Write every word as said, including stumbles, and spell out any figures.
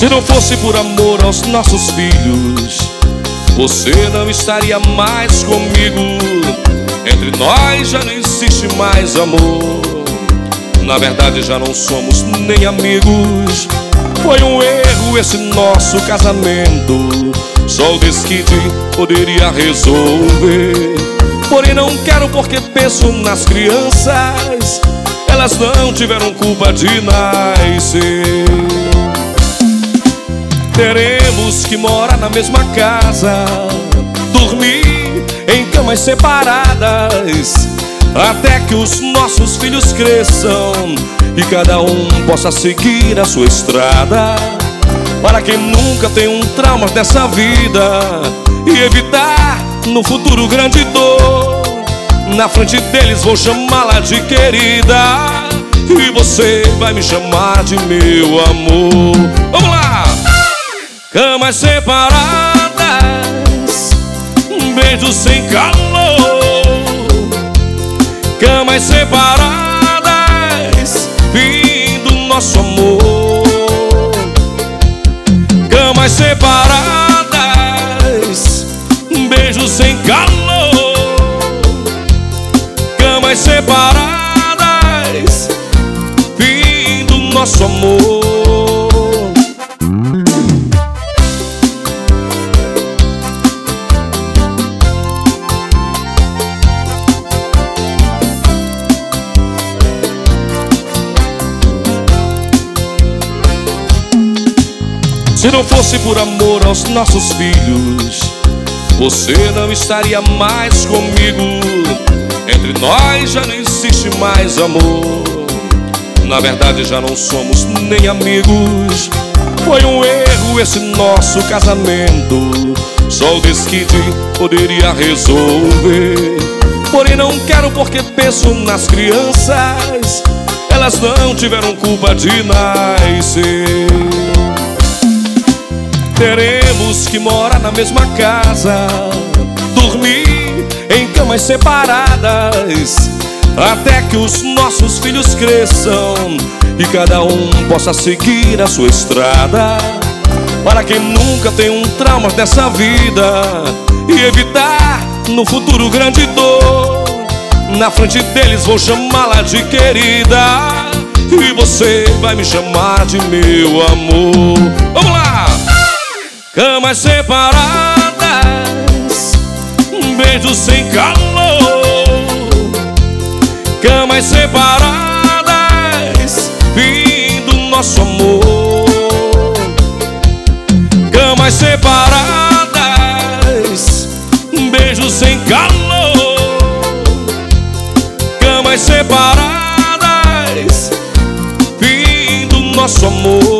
Se não fosse por amor aos nossos filhos, você não estaria mais comigo. Entre nós já não existe mais amor. Na verdade já não somos nem amigos. Foi um erro esse nosso casamento. Só o desquite poderia resolver. Porém não quero porque penso nas crianças. Elas não tiveram culpa de nascer. Teremos que morar na mesma casa, dormir em camas separadas, até que os nossos filhos cresçam e cada um possa seguir a sua estrada. Para quem nunca tem um trauma dessa vida e evitar no futuro grande dor, na frente deles vou chamá-la de querida e você vai me chamar de meu amor. Vamos lá! Camas separadas, beijos sem calor. Camas separadas, fim do nosso amor. Camas separadas, beijos sem calor. Camas separadas, fim do nosso amor. Se não fosse por amor aos nossos filhos, você não estaria mais comigo. Entre nós já não existe mais amor. Na verdade já não somos nem amigos. Foi um erro esse nosso casamento. Só o desquite poderia resolver. Porém não quero porque penso nas crianças. Elas não tiveram culpa de nascer. Teremos que morar na mesma casa, dormir em camas separadas, até que os nossos filhos cresçam e cada um possa seguir a sua estrada. Para quem nunca tem um trauma dessa vida e evitar no futuro grande dor, na frente deles vou chamá-la de querida e você vai me chamar de meu amor. Vamos lá! Camas separadas, beijos sem calor. Camas separadas, fim do nosso amor. Camas separadas, beijos sem calor. Camas separadas, fim do nosso amor.